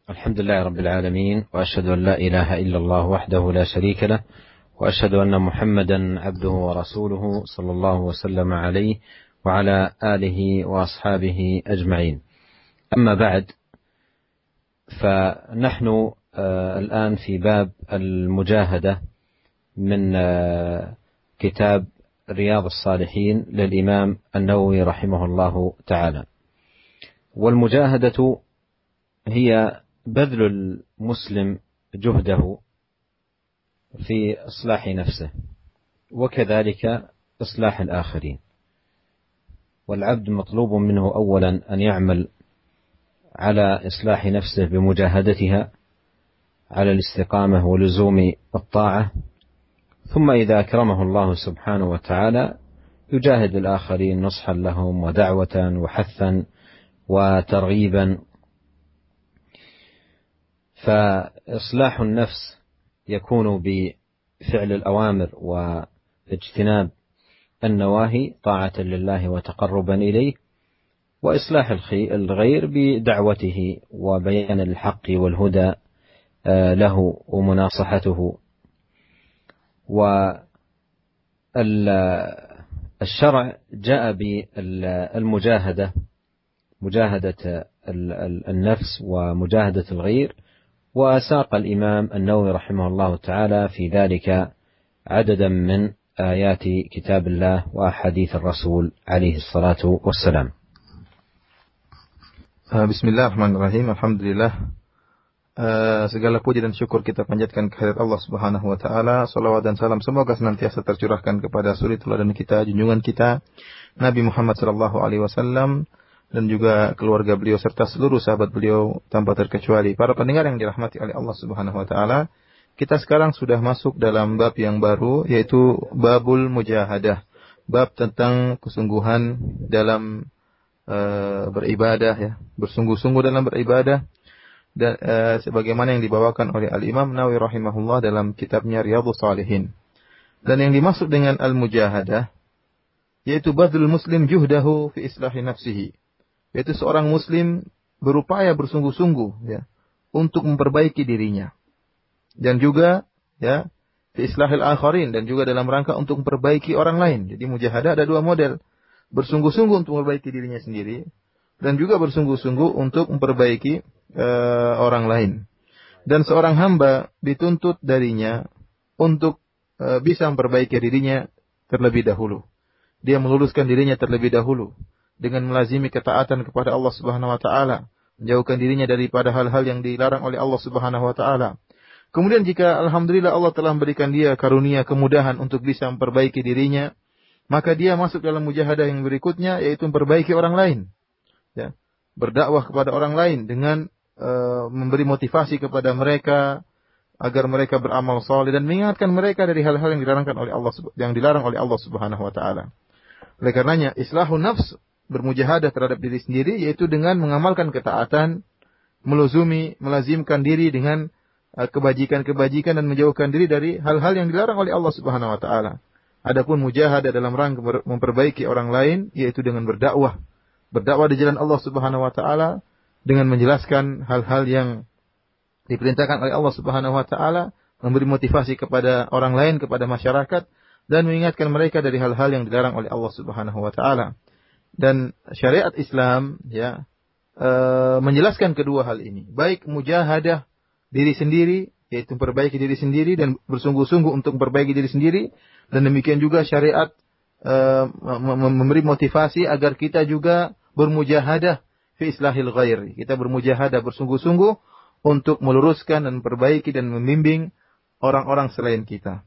الحمد لله رب العالمين، وأشهد أن لا إله إلا الله وحده لا شريك له، وأشهد أن محمدا عبده ورسوله صلى الله وسلم عليه وعلى آله وأصحابه أجمعين. أما بعد، فنحن الآن في باب المجاهدة من كتاب رياض الصالحين للإمام النووي رحمه الله تعالى. والمجاهدة هي بذل المسلم جهده في إصلاح نفسه وكذلك إصلاح الآخرين، والعبد مطلوب منه أولا أن يعمل على إصلاح نفسه بمجاهدتها على الاستقامة ولزوم الطاعة، ثم إذا أكرمه الله سبحانه وتعالى يجاهد الآخرين نصحا لهم ودعوة وحثا وترغيبا. فإصلاح النفس يكون بفعل الأوامر واجتناب النواهي طاعة لله وتقربا إليه، وإصلاح الغير بدعوته وبيان الحق والهدى له ومناصحته. والشرع جاء بالمجاهدة، مجاهدة النفس ومجاهدة الغير، وساق الإمام النووي رحمه الله تعالى في ذلك عددا من آيات كتاب الله وأحاديث الرسول عليه الصلاة والسلام. Bismillahirrahmanirrahim. Alhamdulillah, segala puji dan syukur kita panjatkan kehadirat Allah Subhanahu wa taala. Salawat dan salam semoga senantiasa tercurahkan kepada suri teladan kita, junjungan kita Nabi Muhammad sallallahu alaihi wasallam, dan juga keluarga beliau serta seluruh sahabat beliau tanpa terkecuali. Para pendengar yang dirahmati oleh Allah Subhanahu wa taala, kita sekarang sudah masuk dalam bab yang baru, yaitu babul mujahadah, bab tentang kesungguhan dalam beribadah, ya, bersungguh-sungguh dalam beribadah, dan sebagaimana yang dibawakan oleh Al-Imam Nawawi rahimahullah dalam kitabnya Riyadhus Shalihin. Dan yang dimaksud dengan al-mujahadah yaitu badlul muslim juhdahu fi islahi nafsihi, yaitu seorang muslim berupaya bersungguh-sungguh, ya, untuk memperbaiki dirinya, dan juga, ya, fi islahil akharin, dan juga dalam rangka untuk memperbaiki orang lain. Jadi mujahadah ada dua model, bersungguh-sungguh untuk memperbaiki dirinya sendiri, dan juga bersungguh-sungguh untuk memperbaiki orang lain. Dan seorang hamba dituntut darinya untuk bisa memperbaiki dirinya terlebih dahulu. Dia meluruskan dirinya terlebih dahulu dengan melazimi ketaatan kepada Allah Subhanahu wa taala, menjauhkan dirinya daripada hal-hal yang dilarang oleh Allah Subhanahu wa taala. Kemudian jika alhamdulillah Allah telah memberikan dia karunia kemudahan untuk bisa memperbaiki dirinya, maka dia masuk dalam mujahadah yang berikutnya, yaitu memperbaiki orang lain, ya, berdakwah kepada orang lain dengan memberi motivasi kepada mereka agar mereka beramal saleh dan mengingatkan mereka dari hal-hal yang dilarang oleh Allah Subhanahu wa taala. Oleh karenanya islahun nafs, bermujahadah terhadap diri sendiri, yaitu dengan mengamalkan ketaatan, melazimkan diri dengan kebajikan-kebajikan dan menjauhkan diri dari hal-hal yang dilarang oleh Allah Subhanahu wa taala. Adapun mujahadah dalam rangka memperbaiki orang lain, yaitu dengan berdakwah di jalan Allah Subhanahu wa taala, dengan menjelaskan hal-hal yang diperintahkan oleh Allah Subhanahu wa taala, memberi motivasi kepada orang lain, kepada masyarakat, dan mengingatkan mereka dari hal-hal yang dilarang oleh Allah Subhanahu wa taala. Dan syariat Islam, ya, menjelaskan kedua hal ini, baik mujahadah diri sendiri, yaitu memperbaiki diri sendiri dan bersungguh-sungguh untuk memperbaiki diri sendiri, dan demikian juga syariat memberi motivasi agar kita juga bermujahadah fi islahil ghairi. Kita bermujahadah, bersungguh-sungguh untuk meluruskan dan memperbaiki dan membimbing orang-orang selain kita.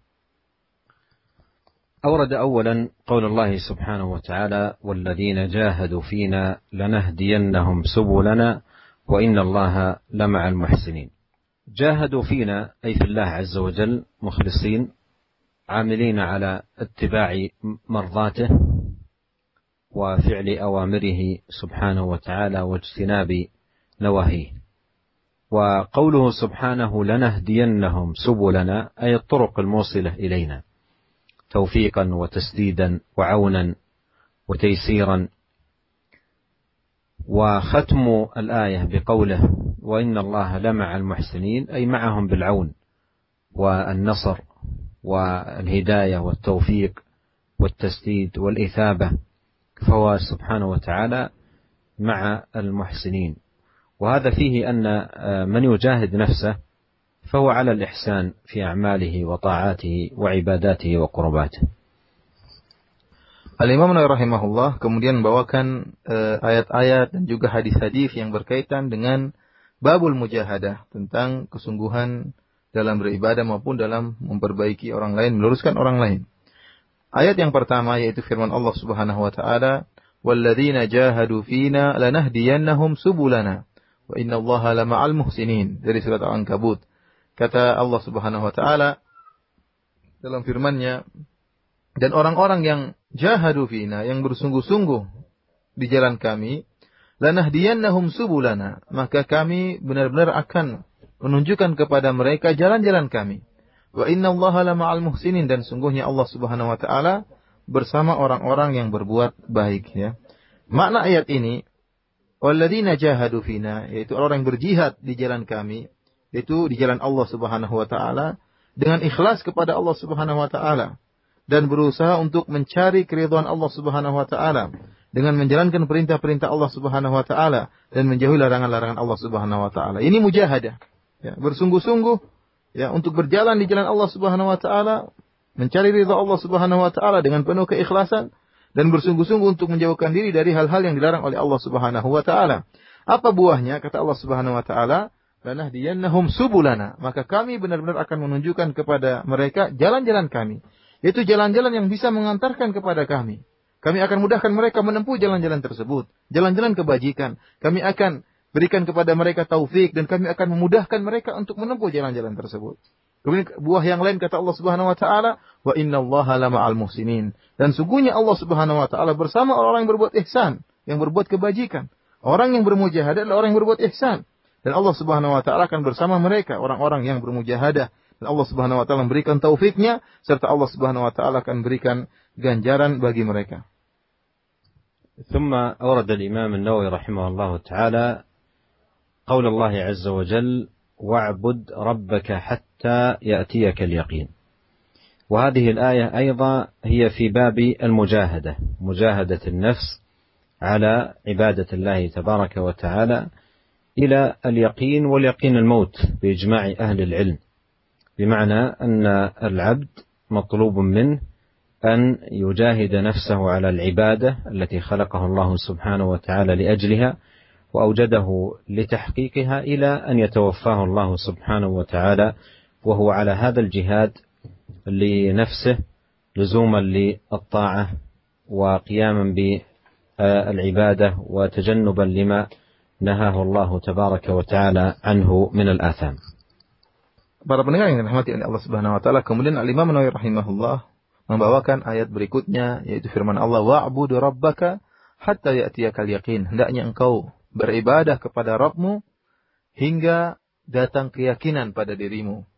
أورد أولا قول الله سبحانه وتعالى: والذين جاهدوا فينا لنهدينهم سبلنا وإن الله لمع المحسنين. جاهدوا فينا أي في الله عز وجل مخلصين عاملين على اتباع مرضاته وفعل أوامره سبحانه وتعالى واجتناب نواهيه. وقوله سبحانه لنهدينهم سبلنا أي الطرق الموصلة إلينا توفيقا وتسديدا وعونا وتيسيرا. وختم الآية بقوله وإن الله لمع المحسنين أي معهم بالعون والنصر والهداية والتوفيق والتسديد والإثابة، فهو سبحانه وتعالى مع المحسنين. وهذا فيه أن من يجاهد نفسه فهو على الإحسان في أعماله وطاعاته وعباداته وقرباته. Al-Imam Nawawi rahimahullah kemudian membawakan ayat-ayat dan juga hadis-hadis yang berkaitan dengan babul mujahadah, tentang kesungguhan dalam beribadah maupun dalam memperbaiki orang lain, meluruskan orang lain. Ayat yang pertama yaitu firman Allah Subhanahu wa taala, "Walladzina jahadu fina lanahdiyannahum subulana wa innallaha lama'al muhsinin." Dari surat Al-Ankabut. Kata Allah Subhanahu wa taala dalam firman-Nya, dan orang-orang yang jahadu fina, yang bersungguh-sungguh di jalan kami, lanahdiyannahum subulana, maka kami benar-benar akan menunjukkan kepada mereka jalan-jalan kami. Wa innallaha lama'al muhsinin, dan sungguhnya Allah Subhanahu wa taala bersama orang-orang yang berbuat baik, ya. Makna ayat ini, walladzina jahadu fina, yaitu orang yang berjihad di jalan kami, yaitu di jalan Allah Subhanahu wa taala dengan ikhlas kepada Allah Subhanahu wa taala dan berusaha untuk mencari keridhaan Allah Subhanahu wa taala dengan menjalankan perintah-perintah Allah Subhanahu wa taala dan menjauhi larangan-larangan Allah Subhanahu wa taala. Ini mujahadah, ya, bersungguh-sungguh, ya, untuk berjalan di jalan Allah Subhanahu wa taala, mencari ridha Allah Subhanahu wa taala dengan penuh keikhlasan dan bersungguh-sungguh untuk menjauhkan diri dari hal-hal yang dilarang oleh Allah Subhanahu wa taala. Apa buahnya? Kata Allah Subhanahu wa taala, lanahdiyannahum subulana, maka kami benar-benar akan menunjukkan kepada mereka jalan-jalan kami. Itu jalan-jalan yang bisa mengantarkan kepada kami. Kami akan mudahkan mereka menempuh jalan-jalan tersebut. Jalan-jalan kebajikan. Kami akan berikan kepada mereka taufik dan kami akan memudahkan mereka untuk menempuh jalan-jalan tersebut. Kemudian buah yang lain kata Allah Subhanahu wa taala, wa innallaha lama'al muhsinin. Dan sungguhnya Allah Subhanahu wa taala bersama orang yang berbuat ihsan, yang berbuat kebajikan. Orang yang bermujahadah adalah orang yang berbuat ihsan. Dan Allah Subhanahu wa taala akan bersama mereka, orang-orang yang bermujahadah. Dan Allah Subhanahu wa taala memberikan taufiknya, serta Allah Subhanahu wa taala akan berikan ganjaran bagi mereka. ثم أورد الإمام النووي رحمه الله تعالى قول الله عز وجل: واعبد ربك حتى يأتيك اليقين. وهذه الآية أيضا هي في باب المجاهدة، مجاهدة النفس على عبادة الله تبارك وتعالى إلى اليقين، واليقين الموت بإجماع أهل العلم، بمعنى أن العبد مطلوب منه أن يجاهد نفسه على العبادة التي خلقه الله سبحانه وتعالى لأجلها وأوجده لتحقيقها إلى أن يتوفاه الله سبحانه وتعالى وهو على هذا الجهاد لنفسه لزوما للطاعة وقياما بالعبادة وتجنبا لما نهاه الله تبارك وتعالى عنه من الآثام. Para pendengar yang dirahmati oleh Allah Subhanahu wa taala, kemudian Al-Imam Nawawi rahimahullah membawakan ayat berikutnya, yaitu firman Allah, wa'budu rabbaka hatta ya'tiyakal yaqin. Hendaknya engkau beribadah kepada Rabbmu hingga datang keyakinan pada dirimu.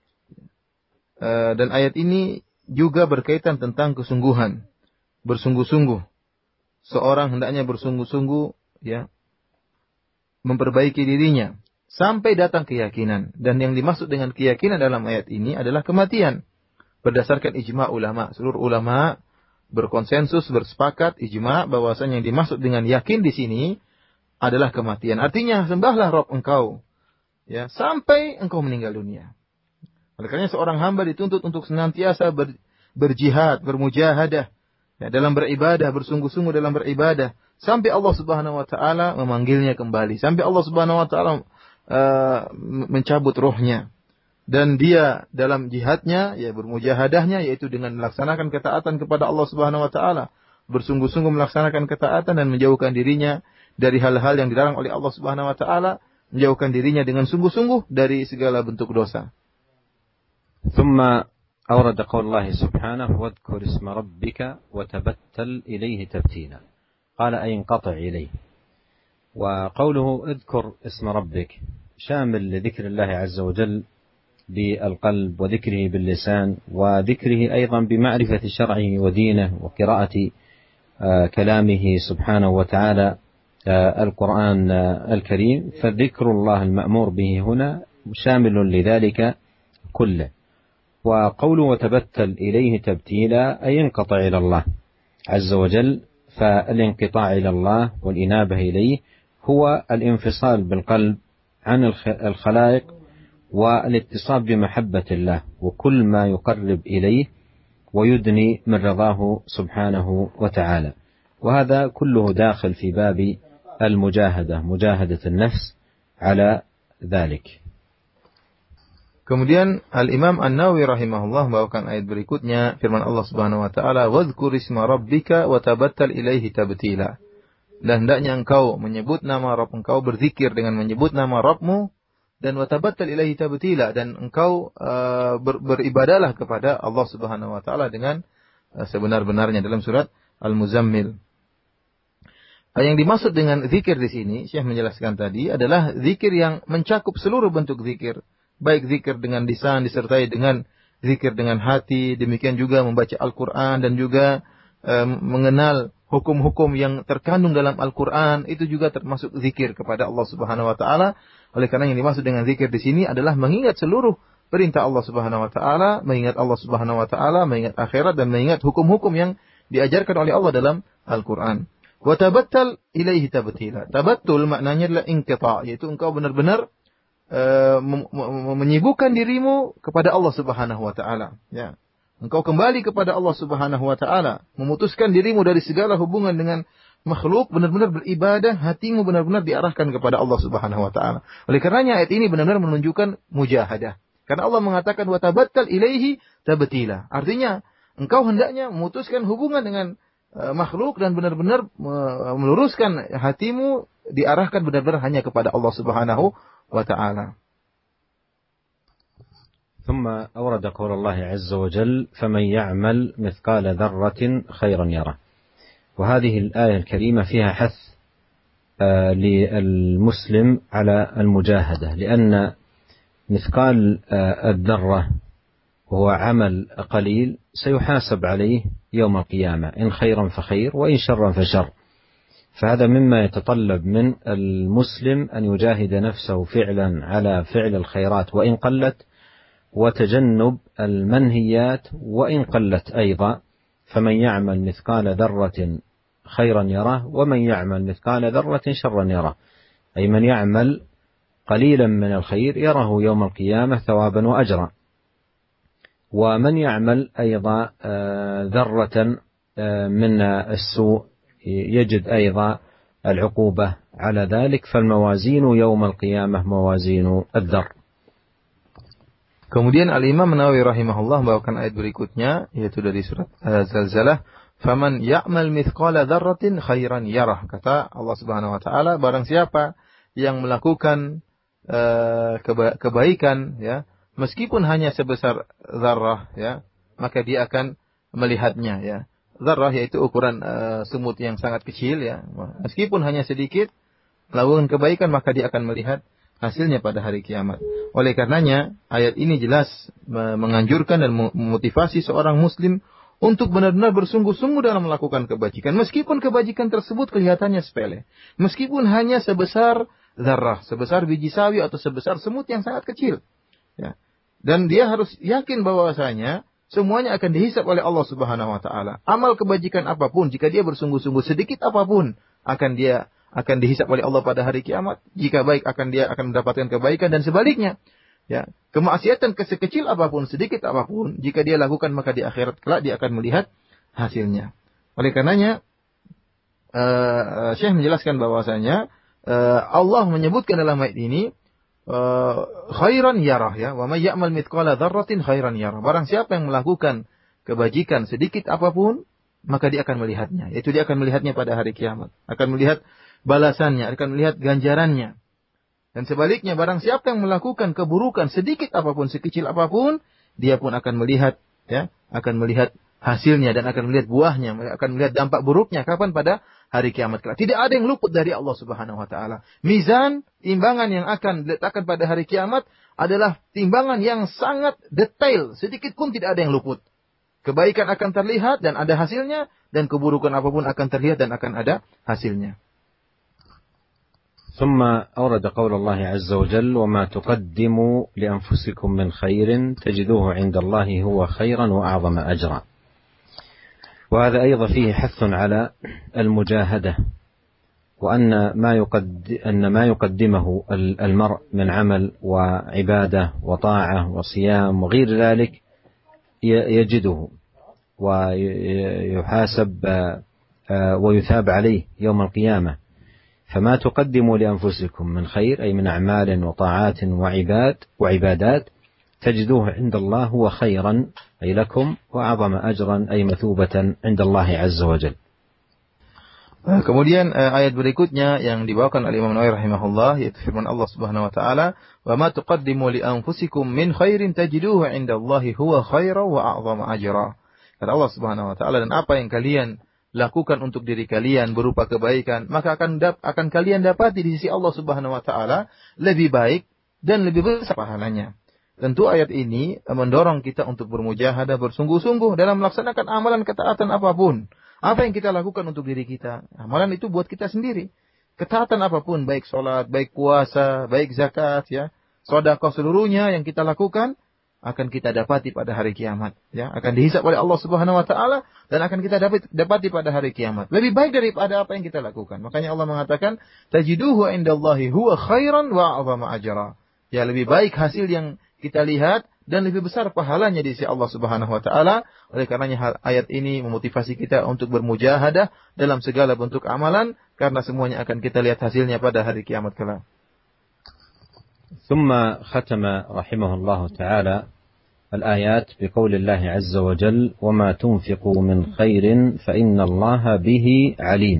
Dan ayat ini juga berkaitan tentang kesungguhan, bersungguh-sungguh. Seorang hendaknya bersungguh-sungguh, ya, memperbaiki dirinya sampai datang keyakinan. Dan yang dimaksud dengan keyakinan dalam ayat ini adalah kematian. Berdasarkan ijma' ulama, seluruh ulama berkonsensus, bersepakat, ijma' bahwasanya yang dimaksud dengan yakin di sini adalah kematian. Artinya sembahlah Rabb engkau, ya, sampai engkau meninggal dunia. Oleh karena seorang hamba dituntut untuk senantiasa berjihad, bermujahadah, ya, dalam beribadah, bersungguh-sungguh dalam beribadah, sampai Allah Subhanahu wa taala memanggilnya kembali, sampai Allah Subhanahu wa taala mencabut rohnya. Dan dia dalam jihadnya, ya, bermujahadahnya, yaitu dengan melaksanakan ketaatan kepada Allah Subhanahu wa taala, bersungguh-sungguh melaksanakan ketaatan dan menjauhkan dirinya dari hal-hal yang dilarang oleh Allah Subhanahu wa taala, menjauhkan dirinya dengan sungguh-sungguh dari segala bentuk dosa. ثم أورد قول الله سبحانه: واذكر اسم ربك وتبتل إليه تبتيلا. قال أي انقطع إليه. وقوله اذكر اسم ربك شامل لذكر الله عز وجل بالقلب وذكره باللسان وذكره أيضا بمعرفة شرعه ودينه وقراءة كلامه سبحانه وتعالى القرآن الكريم، فذكر الله المأمور به هنا شامل لذلك كله. وقوله وتبتل إليه تبتيلا أي انقطع إلى الله عز وجل، فالانقطاع إلى الله والإنابة إليه هو الانفصال بالقلب عن الخلائق والاتصاب بمحبة الله وكل ما يقرب إليه ويدني من رضاه سبحانه وتعالى. وهذا كله داخل في باب المجاهدة، مجاهدة النفس على ذلك. Kemudian Al-Imam An-Nawawi rahimahullah membawakan ayat berikutnya, firman Allah Subhanahu wa taala, "Wadhkur isma rabbika wa tabattal ilaihi tabtila." Dan hendaknya engkau menyebut nama Rabb engkau, berzikir dengan menyebut nama Rabbmu, dan wa tabattal ilaihi tabtila, dan engkau beribadahlah kepada Allah Subhanahu wa taala dengan sebenar-benarnya, dalam surat Al-Muzammil. Yang dimaksud dengan zikir di sini, Syekh menjelaskan tadi, adalah zikir yang mencakup seluruh bentuk zikir. Baik zikir dengan lisan disertai dengan zikir dengan hati, demikian juga membaca Al-Quran dan juga mengenal hukum-hukum yang terkandung dalam Al-Quran, itu juga termasuk zikir kepada Allah Subhanahu wa taala. Oleh karena yang dimaksud dengan zikir di sini adalah mengingat seluruh perintah Allah Subhanahu wa taala, mengingat Allah Subhanahu wa taala, mengingat akhirat, dan mengingat hukum-hukum yang diajarkan oleh Allah dalam Al-Quran. Wa tabattal ilaihi tabtila. Tabattul maknanya adalah inqita', yaitu engkau benar-benar menyibukkan dirimu kepada Allah Subhanahu wa taala, ya. Engkau kembali kepada Allah Subhanahu wa taala, memutuskan dirimu dari segala hubungan dengan makhluk, benar-benar beribadah, hatimu benar-benar diarahkan kepada Allah Subhanahu wa taala. Oleh karenanya ayat ini benar-benar menunjukkan mujahadah. Karena Allah mengatakan wa tabattal ilaihi tabtila. Artinya engkau hendaknya memutuskan hubungan dengan makhluk dan benar-benar meluruskan hatimu, diarahkan benar-benar hanya kepada Allah Subhanahu wa ta'ala. ثم أورد قول الله عز وجل فمن يعمل مثقال ذرة خيرا يره. وهذه الآية الكريمة فيها حث للمسلم على المجاهدة، لأن مثقال الذرة وهو عمل قليل سيحاسب عليه يوم القيامة، إن خيرا فخير وإن شرا فشر. فهذا مما يتطلب من المسلم أن يجاهد نفسه فعلا على فعل الخيرات وإن قلت، وتجنب المنهيات وإن قلت أيضا. فمن يعمل مثقال ذرة خيرا يره ومن يعمل مثقال ذرة شرا يره، أي من يعمل قليلا من الخير يره يوم القيامة ثوابا وأجرا، ومن يعمل أيضا ذرة من السوء يجد أيضا العقوبة على ذلك. فالموازين يوم القيامة موازين الذر. Kemudian Al-Imam Nawawi rahimahullah membawakan ayat berikutnya, yaitu dari surat Zalzalah, "Faman ya'mal mithqala dzarratin khairan yarah." Kata Allah Subhanahu wa taala, barang siapa yang melakukan kebaikan, ya, meskipun hanya sebesar zarrah, ya, maka dia akan melihatnya, ya. Zarrah yaitu ukuran semut yang sangat kecil, ya. Meskipun hanya sedikit melakukan kebaikan, maka dia akan melihat hasilnya pada hari kiamat. Oleh karenanya ayat ini jelas menganjurkan dan memotivasi seorang muslim untuk benar-benar bersungguh-sungguh dalam melakukan kebajikan, meskipun kebajikan tersebut kelihatannya sepele, meskipun hanya sebesar zarrah, sebesar biji sawi atau sebesar semut yang sangat kecil, ya. Dan dia harus yakin bahwasanya semuanya akan dihisab oleh Allah Subhanahu wa taala. Amal kebajikan apapun, jika dia bersungguh-sungguh, sedikit apapun, akan dihisab oleh Allah pada hari kiamat. Jika baik, dia akan mendapatkan kebaikan, dan sebaliknya, ya. Kemaksiatan sekecil apapun, sedikit apapun, jika dia lakukan, maka di akhirat kelak dia akan melihat hasilnya. Oleh karenanya Syekh menjelaskan bahwasanya Allah menyebutkan dalam ayat ini khairan yarah, ya, wa may ya'mal mithqala dzarratin khairan yarah. Barang siapa yang melakukan kebajikan sedikit apapun, maka dia akan melihatnya, yaitu dia akan melihatnya pada hari kiamat, akan melihat balasannya, akan melihat ganjarannya. Dan sebaliknya, barang siapa yang melakukan keburukan sedikit apapun, sekecil apapun, dia pun akan melihat, ya, akan melihat hasilnya dan akan melihat buahnya, akan melihat dampak buruknya kapan pada hari kiamat kelak. Tidak ada yang luput dari Allah Subhanahu wa taala. Mizan, timbangan yang akan diletakkan pada hari kiamat adalah timbangan yang sangat detail, sedikit pun tidak ada yang luput. Kebaikan akan terlihat dan ada hasilnya, dan keburukan apapun akan terlihat dan akan ada hasilnya. ثم أورد قول الله عز وجل: وما تقدموا لأنفسكم من خير تجدوه عند الله هو خيرا وأعظم أجرا. وهذا أيضا فيه حث على المجاهدة، وأن ما يقدمه المرء من عمل وعبادة وطاعة وصيام وغير ذلك يجده ويحاسب ويثاب عليه يوم القيامة. فما تقدموا لأنفسكم من خير أي من أعمال وطاعات وعبادات تجدوه عند الله هو خيرا أي لكم وأعظم أجرا أي مثوبة عند الله عز وجل. Kemudian ayat berikutnya yang dibawakan oleh Imam Nawawi rahimahullah, yaitu firman Allah Subhanahu wa taala, "Wa ma tuqaddimu li anfusikum min khairin tajiduhu 'indallahi huwa khairan wa a'zama ajra." Kata Allah Subhanahu wa taala, dan apa yang kalian lakukan untuk diri kalian berupa kebaikan, maka akan kalian dapati di sisi Allah Subhanahu wa taala lebih baik dan lebih besar pahalanya. Tentu ayat ini mendorong kita untuk bermujahadah, bersungguh-sungguh dalam melaksanakan amalan ketaatan apapun. Apa yang kita lakukan untuk diri kita? Amalan itu buat kita sendiri. Ketaatan apapun, baik sholat, baik puasa, baik zakat, ya, sedekah, seluruhnya yang kita lakukan akan kita dapati pada hari kiamat. Ya, akan dihisab oleh Allah Subhanahu Wa Taala dan akan kita dapati pada hari kiamat. Lebih baik daripada apa yang kita lakukan. Makanya Allah mengatakan, tajiduhu indallahi huwa khairan wa a'zama ajra. Ya, lebih baik hasil yang kita lihat dan lebih besar pahalanya di sisi Allah Subhanahu wa taala. Oleh karenanya ayat ini memotivasi kita untuk bermujahadah dalam segala bentuk amalan, karena semuanya akan kita lihat hasilnya pada hari kiamat kelak. ثم ختم رحمه الله تعالى الآيات بقول الله عز وجل: وما تنفقوا من خير فإن الله به عليم.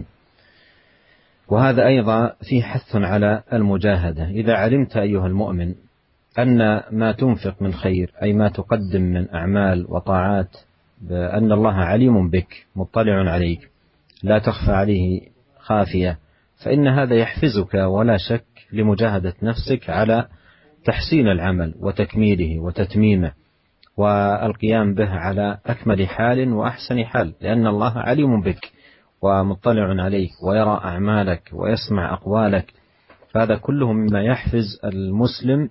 وهذا أيضا فيه حث على المجاهدة. إذا علمت أيها المؤمن أن ما تنفق من خير أي ما تقدم من أعمال وطاعات بأن الله عليم بك مطلع عليك لا تخفى عليه خافية، فإن هذا يحفزك ولا شك لمجاهدة نفسك على تحسين العمل وتكميله وتتميمه والقيام به على أكمل حال وأحسن حال، لأن الله عليم بك ومطلع عليك ويرى أعمالك ويسمع أقوالك. فهذا كله مما يحفز المسلم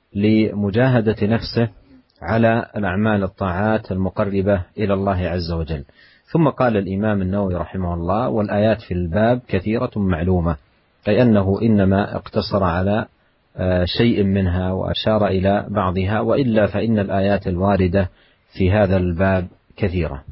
لمجاهدة نفسه على الأعمال الطاعات المقربة إلى الله عز وجل. ثم قال الإمام النووي رحمه الله: والآيات في الباب كثيرة معلومة، أي أنه إنما اقتصر على شيء منها وأشار إلى بعضها، وإلا فإن الآيات الواردة في هذا الباب كثيرة.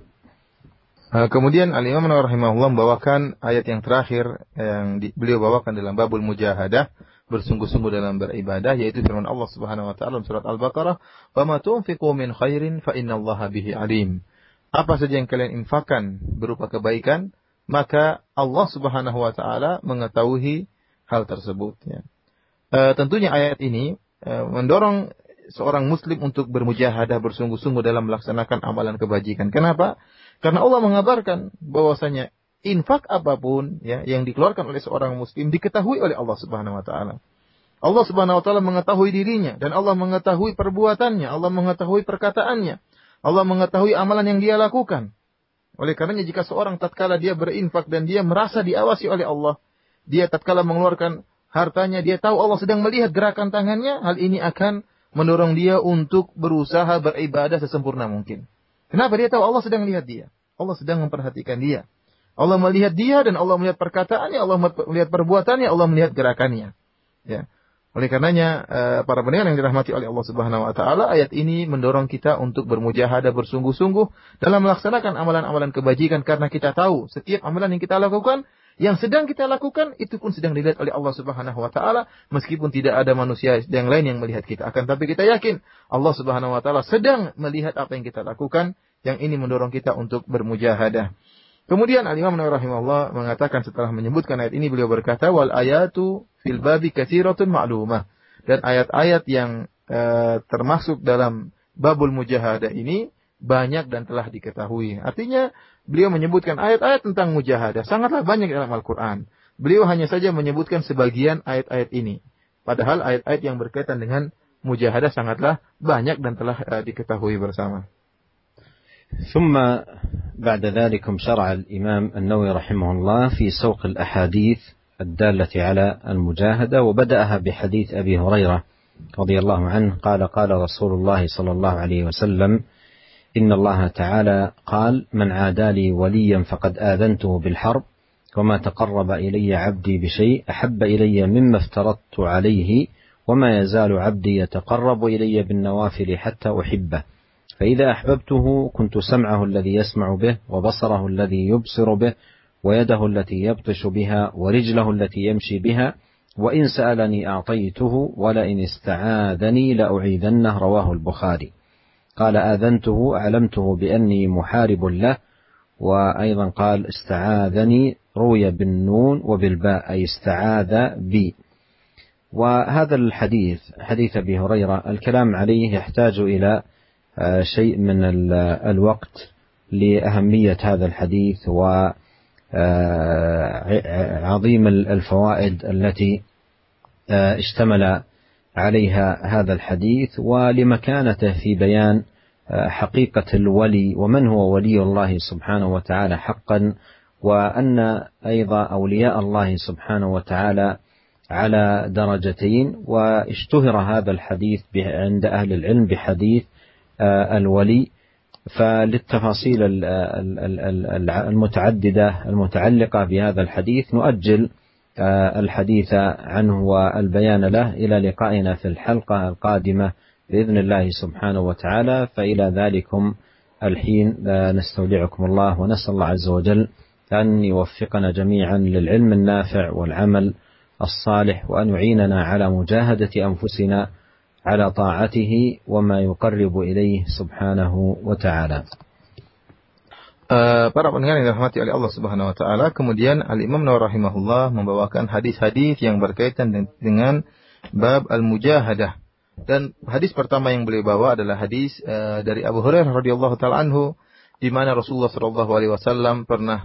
Kemudian Al-Imam Nawawi rahimahullah membawakan ayat yang terakhir yang beliau bawakan dalam babul mujahadah, bersungguh-sungguh dalam beribadah, yaitu firman Allah Subhanahu wa taala dalam surat Al-Baqarah, "Wa ma tunfiqu min khairin fa innallaha bihi alim." Apa saja yang kalian infakkan berupa kebaikan, maka Allah Subhanahu wa taala mengetahui hal tersebut, ya. Tentunya ayat ini mendorong seorang muslim untuk bermujahadah, bersungguh-sungguh dalam melaksanakan amalan kebajikan. Kenapa? Karena Allah mengabarkan bahwasanya infak apapun, ya, yang dikeluarkan oleh seorang muslim diketahui oleh Allah Subhanahu wa taala. Allah Subhanahu wa taala mengetahui dirinya dan Allah mengetahui perbuatannya, Allah mengetahui perkataannya, Allah mengetahui amalan yang dia lakukan. Oleh karenanya jika seorang tatkala dia berinfak dan dia merasa diawasi oleh Allah, dia tatkala mengeluarkan hartanya, dia tahu Allah sedang melihat gerakan tangannya, hal ini akan mendorong dia untuk berusaha beribadah sesempurna mungkin. Kenapa? Dia tahu Allah sedang melihat dia. Allah sedang memperhatikan dia. Allah melihat dia dan Allah melihat perkataannya, Allah melihat perbuatannya, Allah melihat gerakannya. Ya. Oleh karenanya para pendengar yang dirahmati oleh Allah Subhanahu wa taala, ayat ini mendorong kita untuk bermujahadah, bersungguh-sungguh dalam melaksanakan amalan-amalan kebajikan, karena kita tahu setiap amalan yang kita lakukan, yang sedang kita lakukan itu pun sedang dilihat oleh Allah Subhanahu wa taala, meskipun tidak ada manusia yang lain yang melihat kita. Akan tapi kita yakin Allah Subhanahu wa taala sedang melihat apa yang kita lakukan, yang ini mendorong kita untuk bermujahadah. Kemudian Al-Imam Nawawi rahimahullah mengatakan setelah menyebutkan ayat ini, beliau berkata, wal ayatu fil babi katsiratun ma'lumah. Dan ayat-ayat yang termasuk dalam babul mujahadah ini banyak dan telah diketahui. Artinya beliau menyebutkan ayat-ayat tentang mujahadah sangatlah banyak dalam Al-Quran. Beliau hanya saja menyebutkan sebagian ayat-ayat ini. Padahal ayat-ayat yang berkaitan dengan mujahadah sangatlah banyak dan telah diketahui bersama. ثم بعد ذلك شرع الإمام النووي رحمه الله في سوق الأحاديث الدالة على المجاهدة، وبدأها بحديث أبي هريرة رضي الله عنه قال: قال رسول الله صلى الله عليه وسلم: إن الله تعالى قال: من عادى لي وليا فقد آذنته بالحرب، وما تقرب إلي عبدي بشيء أحب إلي مما افترضت عليه، وما يزال عبدي يتقرب إلي بالنوافل حتى أحبه، فإذا أحببته كنت سمعه الذي يسمع به، وبصره الذي يبصر به، ويده التي يبطش بها، ورجله التي يمشي بها، وإن سألني أعطيته، ولئن استعاذني لأعيذنه. رواه البخاري. قال: آذنته أعلمته بأني محارب له، وأيضا قال: استعاذني، روي بالنون وبالباء، أي استعاذ بي. وهذا الحديث، حديث أبي هريرة، الكلام عليه يحتاج إلى شيء من الوقت لأهمية هذا الحديث وعظيم الفوائد التي اشتمل عليها هذا الحديث، ولمكانته في بيان حقيقة الولي ومن هو ولي الله سبحانه وتعالى حقا، وأن أيضا أولياء الله سبحانه وتعالى على درجتين. واشتهر هذا الحديث عند أهل العلم بحديث الولي، فللتفاصيل المتعددة المتعلقة بهذا الحديث نؤجل الحديث عنه والبيان له إلى لقائنا في الحلقة القادمة بإذن الله سبحانه وتعالى. فإلى ذلكم الحين نستودعكم الله، ونسأل الله عز وجل أن يوفقنا جميعا للعلم النافع والعمل الصالح، وأن يعيننا على مجاهدة أنفسنا على طاعته وما يقرب إليه سبحانه وتعالى. Para pendengar yang dirahmati oleh Allah Subhanahu wa taala, kemudian Al-Imam Nawawi rahimahullah membawakan hadis-hadis yang berkaitan dengan bab al-mujahadah. Dan hadis pertama yang beliau bawa adalah hadis dari Abu Hurairah radhiyallahu taala anhu, di mana Rasulullah sallallahu alaihi wasallam pernah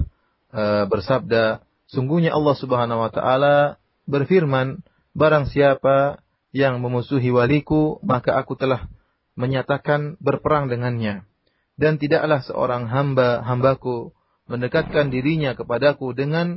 bersabda, sungguhnya Allah Subhanahu wa taala berfirman, barang siapa yang memusuhi waliku, maka aku telah menyatakan berperang dengannya. Dan tidaklah seorang hambaku mendekatkan dirinya kepadaku dengan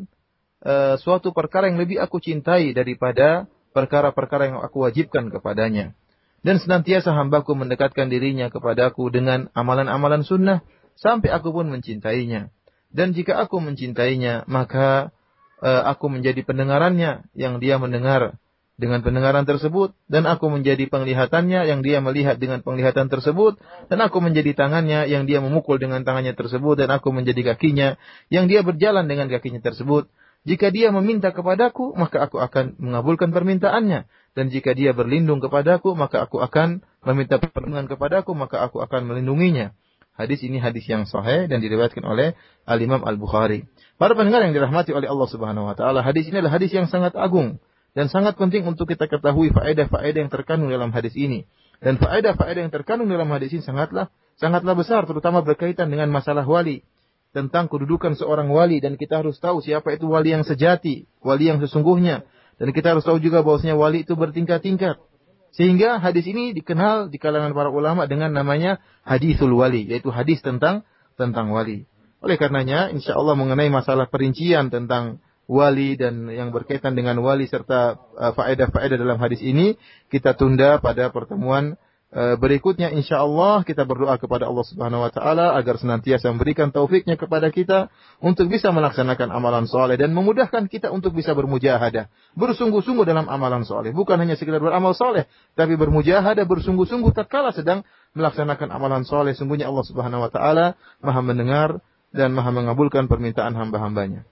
suatu perkara yang lebih aku cintai daripada perkara-perkara yang aku wajibkan kepadanya. Dan senantiasa hambaku mendekatkan dirinya kepadaku dengan amalan-amalan sunnah, sampai aku pun mencintainya. Dan jika aku mencintainya, maka aku menjadi pendengarannya yang dia mendengar dengan pendengaran tersebut, dan aku menjadi penglihatannya yang dia melihat dengan penglihatan tersebut, dan aku menjadi tangannya yang dia memukul dengan tangannya tersebut, dan aku menjadi kakinya yang dia berjalan dengan kakinya tersebut. Jika dia meminta kepadaku, maka aku akan mengabulkan permintaannya, dan jika dia berlindung kepadaku, maka aku akan meminta perlindungan kepadaku, maka aku akan melindunginya. Hadis ini hadis yang sahih dan diriwayatkan oleh Al-Imam Al-Bukhari. Para pendengar yang dirahmati oleh Allah Subhanahu wa taala, hadis ini adalah hadis yang sangat agung dan sangat penting untuk kita ketahui faedah-faedah yang terkandung dalam hadis ini. Dan faedah-faedah yang terkandung dalam hadis ini sangatlah besar, terutama berkaitan dengan masalah wali, tentang kedudukan seorang wali, dan kita harus tahu siapa itu wali yang sejati, wali yang sesungguhnya. Dan kita harus tahu juga bahwasanya wali itu bertingkat-tingkat. Sehingga hadis ini dikenal di kalangan para ulama dengan namanya hadisul wali, yaitu hadis tentang wali. Oleh karenanya, insyaallah mengenai masalah perincian tentang wali dan yang berkaitan dengan wali serta faedah-faedah dalam hadis ini kita tunda pada pertemuan berikutnya. Insyaallah kita berdoa kepada Allah Subhanahu wa taala agar senantiasa memberikan taufiknya kepada kita untuk bisa melaksanakan amalan soleh dan memudahkan kita untuk bisa bermujahadah, bersungguh-sungguh dalam amalan soleh, bukan hanya sekedar beramal soleh, tapi bermujahadah, bersungguh-sungguh tatkala sedang melaksanakan amalan soleh. Sungguhnya Allah Subhanahu wa taala Maha mendengar dan Maha mengabulkan permintaan hamba-hambanya.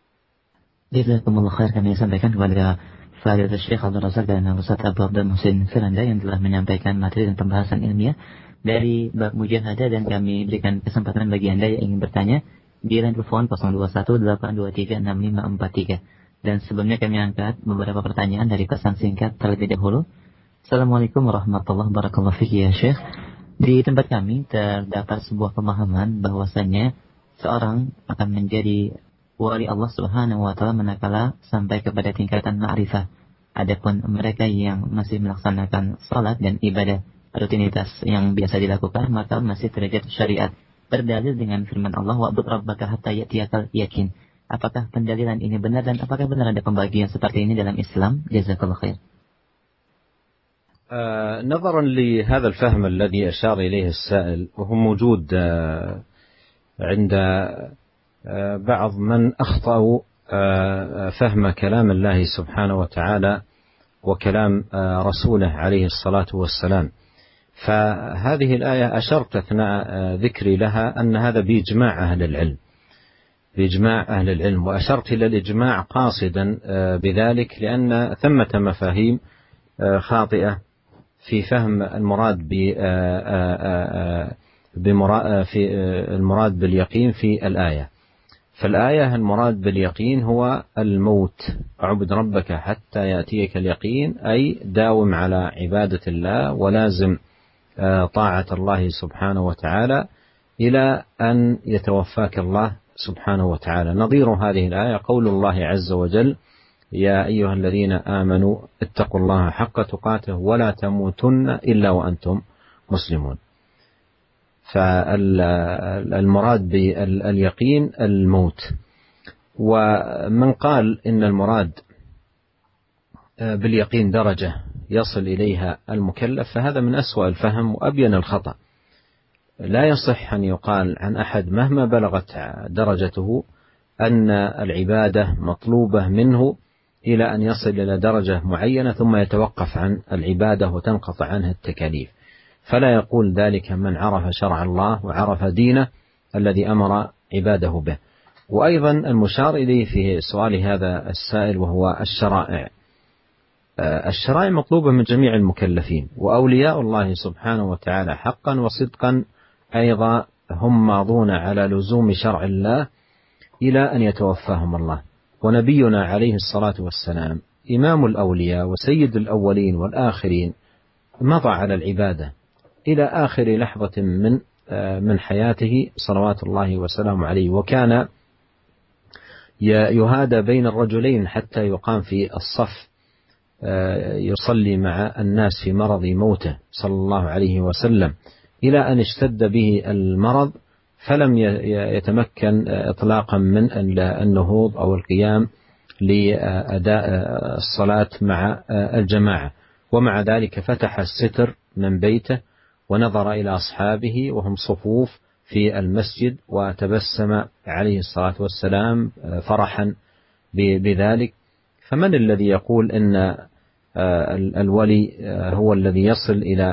Jazakumullah khair, kami sampaikan kepada Fadilatul Syekh Abdul Razak dan Ustaz Abu Abdul Muhsin Firanda yang telah menyampaikan materi dan pembahasan ilmiah dari bab mujahadah, dan kami berikan kesempatan bagi Anda yang ingin bertanya di line telepon 0218236543. Dan sebelumnya kami angkat beberapa pertanyaan dari pesan singkat terlebih dahulu. Assalamualaikum warahmatullahi wabarakatuh. Ya Syekh, di tempat kami terdapat sebuah pemahaman bahwasanya seorang akan menjadi wali Allah Subhanahu wa taala manakala sampai kepada tingkatan ma'rifah. Adapun mereka yang masih melaksanakan salat dan ibadah rutinitas yang biasa dilakukan, maka masih derajat syariat. Berdalil dengan firman Allah, wa'bud rabbaka hatta ya'tiyakal yakin. Apakah pendalilan ini benar dan apakah benar ada pembagian seperti ini dalam Islam? Jazakallahu khair. نظرا لهذا الفهم الذي أشار إليه السائل وهو موجود عند بعض من أخطأوا فهم كلام الله سبحانه وتعالى وكلام رسوله عليه الصلاة والسلام. فهذه الآية أشرت أثناء ذكري لها أن هذا بإجماع أهل العلم، بإجماع أهل العلم، وأشرت إلى الإجماع قاصدا بذلك لأن ثمة مفاهيم خاطئة في فهم المراد في المراد باليقين في الآية. فالآية المراد باليقين هو الموت، اعبد ربك حتى يأتيك اليقين، أي داوم على عبادة الله ولازم طاعة الله سبحانه وتعالى إلى أن يتوفاك الله سبحانه وتعالى. نظير هذه الآية قول الله عز وجل: يا أيها الذين آمنوا اتقوا الله حق تقاته ولا تموتن إلا وأنتم مسلمون. فالمراد باليقين الموت. ومن قال إن المراد باليقين درجة يصل إليها المكلف فهذا من أسوأ الفهم وأبين الخطأ. لا يصح أن يقال عن أحد مهما بلغت درجته أن العبادة مطلوبة منه إلى أن يصل إلى درجة معينة ثم يتوقف عن العبادة وتنقطع عنه التكاليف. فلا يقول ذلك من عرف شرع الله وعرف دينه الذي أمر عباده به. وأيضا المشار إليه في سؤال هذا السائل وهو الشرائع. الشرائع مطلوبة من جميع المكلفين، وأولياء الله سبحانه وتعالى حقا وصدقا أيضا هم ماضون على لزوم شرع الله إلى أن يتوفاهم الله. ونبينا عليه الصلاة والسلام إمام الأولياء وسيد الأولين والآخرين مضى على العبادة إلى آخر لحظة من حياته صلوات الله وسلامه عليه، وكان يهادى بين الرجلين حتى يقام في الصف يصلي مع الناس في مرض موته صلى الله عليه وسلم، إلى أن اشتد به المرض فلم يتمكن إطلاقا من النهوض أو القيام لأداء الصلاة مع الجماعة. ومع ذلك فتح الستر من بيته ونظر إلى أصحابه وهم صفوف في المسجد وتبسم عليه الصلاة والسلام فرحا بذلك. فمن الذي يقول إن الولي هو الذي يصل إلى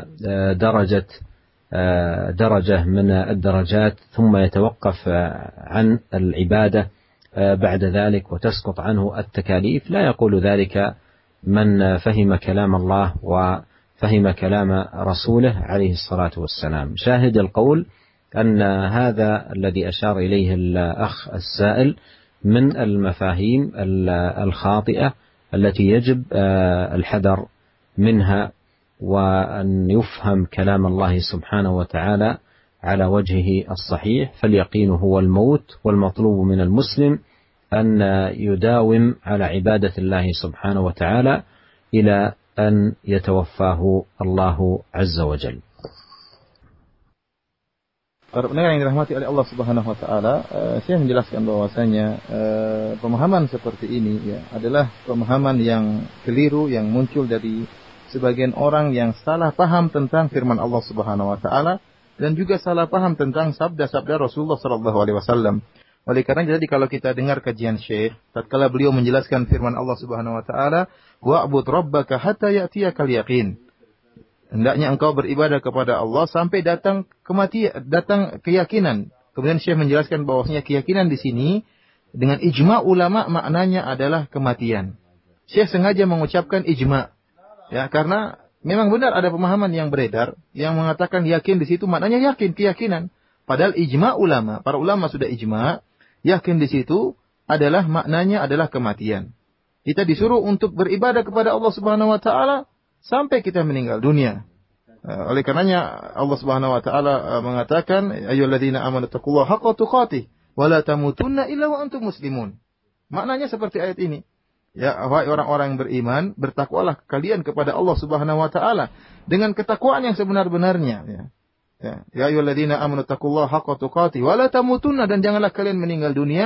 درجة من الدرجات ثم يتوقف عن العبادة بعد ذلك وتسقط عنه التكاليف؟ لا يقول ذلك من فهم كلام الله وفهم كلام رسوله عليه الصلاة والسلام. شاهد القول أن هذا الذي أشار إليه الأخ السائل من المفاهيم الخاطئة التي يجب الحذر منها، وأن يفهم كلام الله سبحانه وتعالى على وجهه الصحيح. فاليقين هو الموت، والمطلوب من المسلم أن يداوم على عبادة الله سبحانه وتعالى إلى أن يتوفاه الله عز وجل. Para pendengar yang dirahmati oleh Allah Subhanahu wa taala, saya menjelaskan bahwasanya pemahaman seperti ini ya adalah pemahaman yang keliru yang muncul dari sebagian orang yang salah paham tentang firman Allah Subhanahu wa taala dan juga salah paham tentang sabda-sabda Rasulullah sallallahu alaihi wasallam. Oleh karena jadi kalau kita dengar kajian Syekh tatkala beliau menjelaskan firman Allah Subhanahu wa taala, wa'bud rabbaka hatta ya'tiyakal yaqin. Hendaknya engkau beribadah kepada Allah sampai datang kematian, datang keyakinan. Kemudian Syekh menjelaskan bahwasanya keyakinan di sini dengan ijma' ulama maknanya adalah kematian. Syekh sengaja mengucapkan ijma'. Ya, karena memang benar ada pemahaman yang beredar yang mengatakan yakin di situ maknanya yakin, keyakinan. Padahal ijma' ulama, para ulama sudah ijma', yakin di situ adalah maknanya adalah kematian. Kita disuruh untuk beribadah kepada Allah Subhanahu wa taala sampai kita meninggal dunia. Oleh karenanya Allah Subhanahu wa taala mengatakan, ayyuhalladzina amanu taqullaha haqqa tuqatih wa la tamutunna illa wa antum muslimun. Maknanya seperti ayat ini. Ya, wahai orang-orang yang beriman, bertakwalah kalian kepada Allah Subhanahu wa taala dengan ketakwaan yang sebenar-benarnya, ya. Ya ayyuhalladzina amanu taqullaha haqqa tuqatih wa la tamutunna, dan janganlah kalian meninggal dunia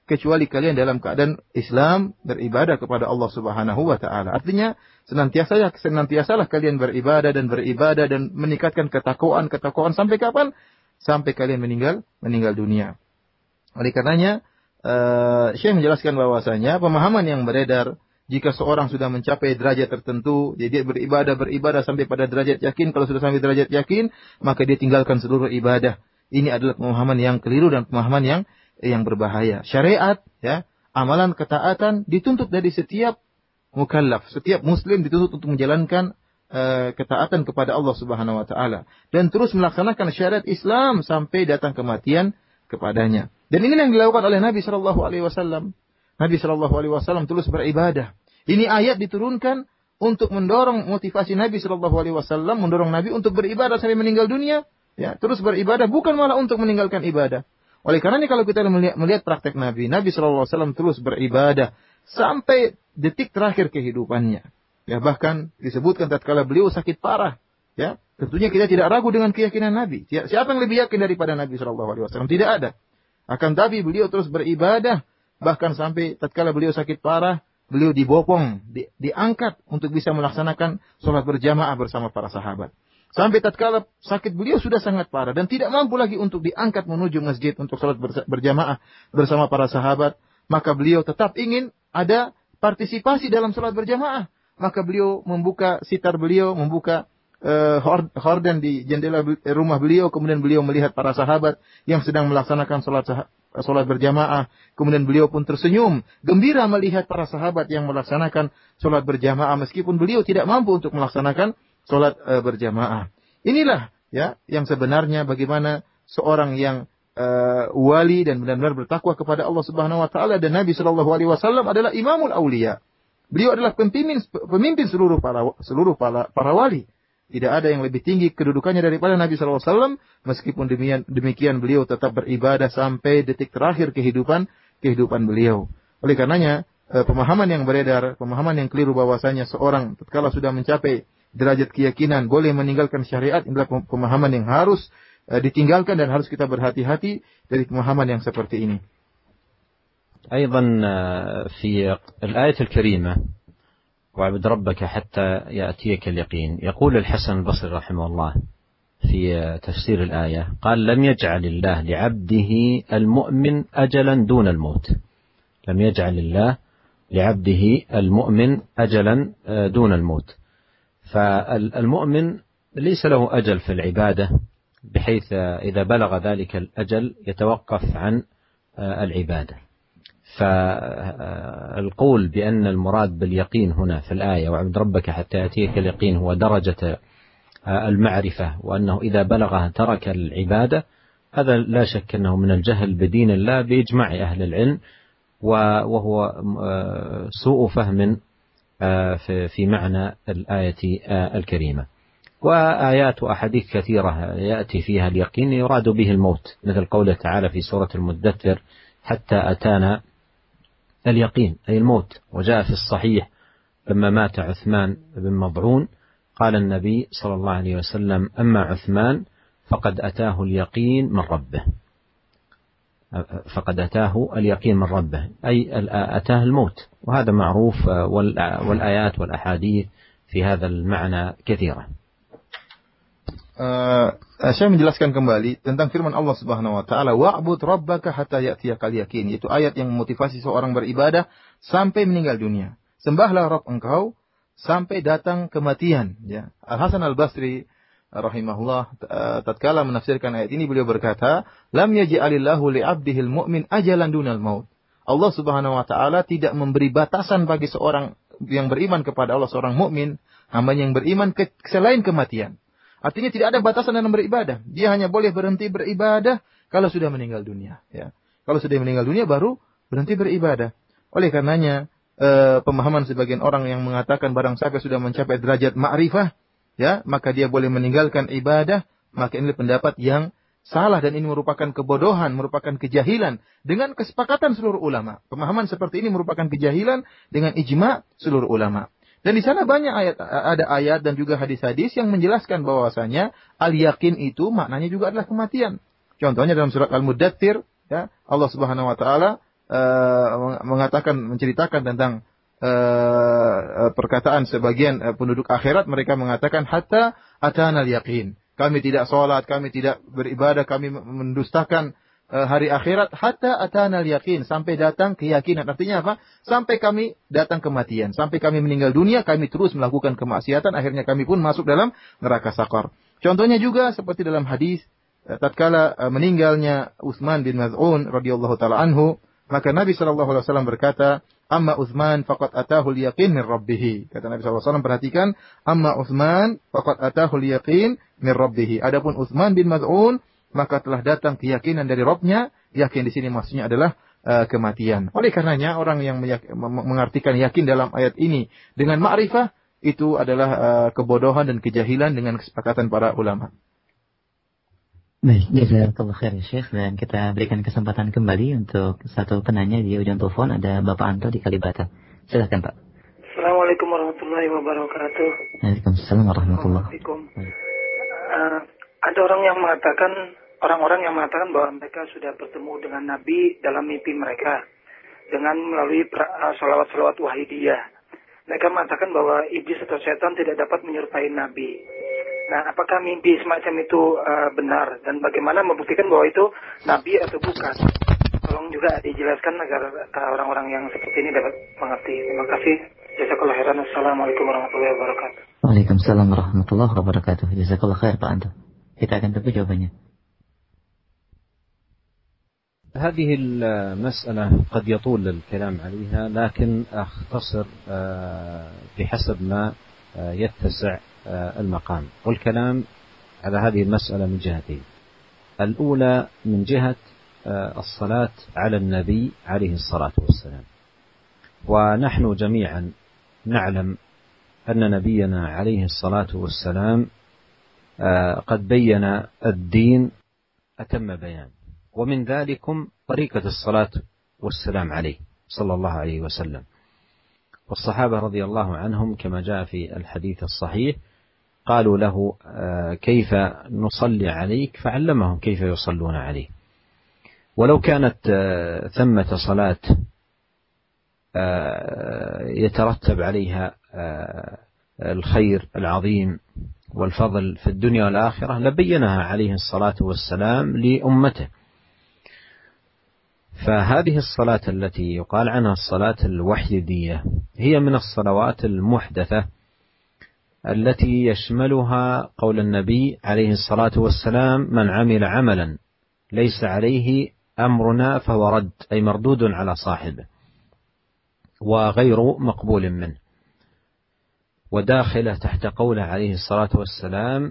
kecuali kalian dalam keadaan Islam beribadah kepada Allah Subhanahu wa taala. Artinya senantiasalah kalian beribadah dan meningkatkan ketakwaan sampai kapan? Sampai kalian meninggal dunia. Oleh karenanya Syekh menjelaskan bahwasanya pemahaman yang beredar jika seorang sudah mencapai derajat tertentu, dia beribadah sampai pada derajat yakin. Kalau sudah sampai derajat yakin, maka dia tinggalkan seluruh ibadah. Ini adalah pemahaman yang keliru dan pemahaman yang berbahaya. Syariat, ya, amalan ketaatan dituntut dari setiap mukallaf, setiap muslim dituntut untuk menjalankan ketaatan kepada Allah Subhanahu wa taala dan terus melaksanakan syariat Islam sampai datang kematian kepadanya. Dan ini yang dilakukan oleh Nabi sallallahu alaihi wasallam. Nabi sallallahu alaihi wasallam terus beribadah. Ini ayat diturunkan untuk mendorong motivasi Nabi sallallahu alaihi wasallam, mendorong Nabi untuk beribadah sampai meninggal dunia, ya, terus beribadah bukan malah untuk meninggalkan ibadah. Oleh karena ini kalau kita melihat praktek Nabi sallallahu alaihi wasallam terus beribadah sampai detik terakhir kehidupannya. Ya, bahkan disebutkan tatkala beliau sakit parah, ya. Tentunya kita tidak ragu dengan keyakinan Nabi. Siapa yang lebih yakin daripada Nabi sallallahu alaihi wasallam? Tidak ada. Akan tapi beliau terus beribadah, bahkan sampai tatkala beliau sakit parah, beliau dibopong, diangkat untuk bisa melaksanakan sholat berjamaah bersama para sahabat. Sampai tatkala sakit beliau sudah sangat parah dan tidak mampu lagi untuk diangkat menuju masjid untuk sholat berjamaah bersama para sahabat, maka beliau tetap ingin ada partisipasi dalam sholat berjamaah. Maka beliau membuka sitar beliau, membuka horden di jendela rumah beliau, kemudian beliau melihat para sahabat yang sedang melaksanakan sholat berjamaah, kemudian beliau pun tersenyum, gembira melihat para sahabat yang melaksanakan sholat berjamaah meskipun beliau tidak mampu untuk melaksanakan sholat berjamaah. Inilah, ya, yang sebenarnya bagaimana seorang yang wali dan benar-benar bertakwa kepada Allah Subhanahu wa taala, dan Nabi sallallahu alaihi wasallam adalah imamul auliya. Beliau adalah pemimpin seluruh para wali. Tidak ada yang lebih tinggi kedudukannya daripada Nabi sallallahu alaihi wasallam. Meskipun demikian beliau tetap beribadah sampai detik terakhir kehidupan beliau. Oleh karenanya pemahaman yang beredar, pemahaman yang keliru bahwasanya seorang tatkala sudah mencapai derajat keyakinan boleh meninggalkan syariat, adalah pemahaman yang harus ditinggalkan dan harus kita berhati-hati dari pemahaman yang seperti ini. أيضا في الآية الكريمة واعبد ربك حتى يأتيك اليقين، يقول الحسن البصري رحمه الله في تفسير الآية قال لم يجعل الله لعبده المؤمن أجلا دون الموت، لم يجعل الله لعبده المؤمن أجلا دون الموت. فالمؤمن ليس له أجل في العبادة بحيث إذا بلغ ذلك الأجل يتوقف عن العبادة. فالقول بأن المراد باليقين هنا في الآية واعبد ربك حتى يأتيك اليقين هو درجة المعرفة، وأنه إذا بلغها ترك العبادة، هذا لا شك أنه من الجهل بدين الله بإجماع أهل العلم، وهو سوء فهم في معنى الآية الكريمة. وآيات وأحاديث كثيرة يأتي فيها اليقين يراد به الموت، مثل قوله تعالى في سورة المدثر حتى أتانا اليقين أي الموت. وجاء في الصحيح لما مات عثمان بن مضعون قال النبي صلى الله عليه وسلم أما عثمان فقد أتاه اليقين من ربه، فقد أتاه اليقين من ربه أي أتاه الموت، وهذا معروف، والآيات والأحاديث في هذا المعنى كثيرة. Saya menjelaskan kembali tentang firman Allah Subhanahu wa taala, wa'bud rabbaka hatta ya'tiyakal yaqin, yaitu ayat yang memotivasi seorang beribadah sampai meninggal dunia. Sembahlah Rabb engkau sampai datang kematian, ya. Al-Hasan Al-Basri rahimahullah tatkala menafsirkan ayat ini beliau berkata, lam yaj'alillahu li'abdihil mu'min ajalan dunal maut. Allah Subhanahu wa taala tidak memberi batasan bagi seorang yang beriman kepada Allah, seorang mukmin, hamba yang beriman selain kematian. Artinya tidak ada batasan dalam beribadah. Dia hanya boleh berhenti beribadah kalau sudah meninggal dunia. Ya. Kalau sudah meninggal dunia baru berhenti beribadah. Oleh karenanya pemahaman sebagian orang yang mengatakan barang siapa sudah mencapai derajat ma'rifah, ya, maka dia boleh meninggalkan ibadah, maka ini pendapat yang salah dan ini merupakan kebodohan, merupakan kejahilan dengan kesepakatan seluruh ulama. Pemahaman seperti ini merupakan kejahilan dengan ijma' seluruh ulama. Dan di sana banyak ada ayat dan juga hadis-hadis yang menjelaskan bahwasanya al-yakin itu maknanya juga adalah kematian. Contohnya dalam surat Al-Muddathir, ya, Allah Subhanahu wa taala menceritakan tentang perkataan sebagian penduduk akhirat, mereka mengatakan hatta atanal yaqin. Kami tidak sholat, kami tidak beribadah, kami mendustakan hari akhirat hatta atanal yaqin, sampai datang keyakinan. Artinya apa? Sampai kami datang kematian, sampai kami meninggal dunia, kami terus melakukan kemaksiatan, akhirnya kami pun masuk dalam neraka sakar. Contohnya juga seperti dalam hadis tatkala meninggalnya Utsman bin Maz'un radhiyallahu taala anhu, maka Nabi sallallahu alaihi wasallam berkata, "Amma Utsman faqad atahu al-yaqin min rabbih." Kata Nabi sallallahu alaihi wasallam, perhatikan, "Amma Utsman faqad atahu al-yaqin min rabbih." Adapun Utsman bin Maz'un, maka telah datang keyakinan dari Rabb-nya. Yakin di sini maksudnya adalah kematian. Oleh karenanya orang yang mengartikan yakin dalam ayat ini dengan ma'rifah itu adalah kebodohan dan kejahilan dengan kesepakatan para ulama. Baik, jazakallahu khair ya Syekh, dan kita berikan kesempatan kembali untuk satu penanya di ujung telepon. Ada Bapak Anto di Kalibata. Silakan Pak. Assalamualaikum warahmatullahi wabarakatuh. Waalaikumsalam warahmatullahi wabarakatuh. Ada orang-orang yang mengatakan bahwa mereka sudah bertemu dengan Nabi dalam mimpi mereka dengan melalui salawat-salawat wahidiyah. Mereka mengatakan bahwa iblis atau setan tidak dapat menyerupai Nabi. Nah, apakah mimpi semacam itu benar, dan bagaimana membuktikan bahwa itu Nabi atau bukan? Tolong juga dijelaskan agar orang-orang yang seperti ini dapat mengerti. Terima kasih. Jazakallahu khairan. Assalamualaikum warahmatullahi wabarakatuh. Waalaikumsalam warahmatullahi wabarakatuh. Jazakallahu khair Pak Anto. Kita akan tunggu jawabannya. هذه المسألة قد يطول الكلام عليها، لكن أختصر بحسب ما يتسع المقام. والكلام على هذه المسألة من جهتين. الأولى من جهة الصلاة على النبي عليه الصلاة والسلام. ونحن جميعا نعلم أن نبينا عليه الصلاة والسلام قد بين الدين أتم بيان، ومن ذلكم طريقة الصلاة والسلام عليه صلى الله عليه وسلم. والصحابة رضي الله عنهم كما جاء في الحديث الصحيح قالوا له كيف نصلي عليك، فعلمهم كيف يصلون عليه. ولو كانت ثمة صلاة يترتب عليها الخير العظيم والفضل في الدنيا والآخرة لبينها عليه الصلاة والسلام لأمته. فهذه الصلاة التي يقال عنها الصلاة الوحيدية هي من الصلوات المحدثة التي يشملها قول النبي عليه الصلاة والسلام: من عمل عملا ليس عليه أمرنا فهو رد، أي مردود على صاحبه وغير مقبول منه. وداخلة تحت قوله عليه الصلاة والسلام: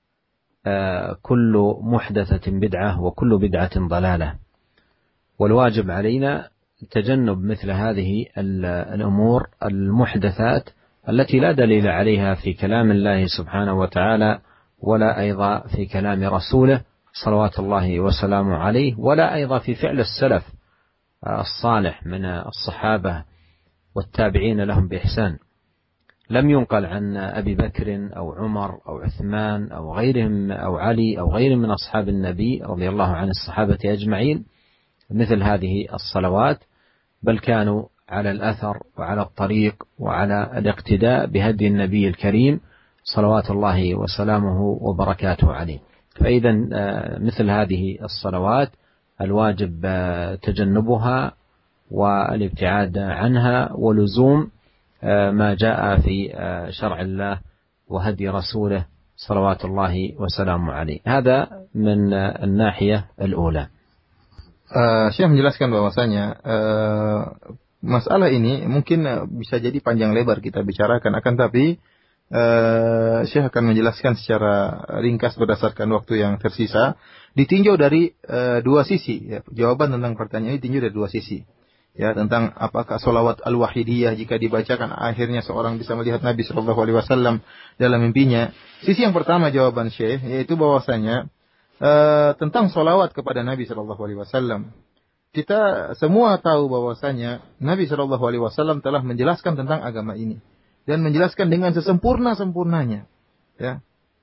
كل محدثة بدعة وكل بدعة ضلالة. والواجب علينا تجنب مثل هذه الأمور المحدثات التي لا دليل عليها في كلام الله سبحانه وتعالى، ولا أيضا في كلام رسوله صلوات الله وسلامه عليه، ولا أيضا في فعل السلف الصالح من الصحابة والتابعين لهم بإحسان. لم ينقل عن أبي بكر أو عمر أو عثمان أو غيرهم أو علي أو غيرهم من أصحاب النبي رضي الله عن الصحابة أجمعين مثل هذه الصلوات، بل كانوا على الأثر وعلى الطريق وعلى الاقتداء بهدي النبي الكريم صلوات الله وسلامه وبركاته عليه. فإذا مثل هذه الصلوات الواجب تجنبها والابتعاد عنها، ولزوم ما جاء في شرع الله وهدي رسوله صلوات الله وسلامه عليه. هذا من الناحية الأولى. Syekh menjelaskan bahwasanya masalah ini mungkin bisa jadi panjang lebar kita bicarakan, akan tapi Syekh akan menjelaskan secara ringkas berdasarkan waktu yang tersisa, ditinjau dari dua sisi. Ya, jawaban tentang pertanyaan ini ditinjau dari dua sisi. Ya, tentang apakah sholawat al-wahidiyah jika dibacakan akhirnya seorang bisa melihat Nabi Shallallahu Alaihi Wasallam dalam mimpinya. Sisi yang pertama jawaban Syekh yaitu bahwasanya tentang sholawat kepada Nabi Shallallahu Alaihi Wasallam, kita semua tahu bahwasanya Nabi Shallallahu Alaihi Wasallam telah menjelaskan tentang agama ini dan menjelaskan dengan sesempurna-sempurnanya. Ya,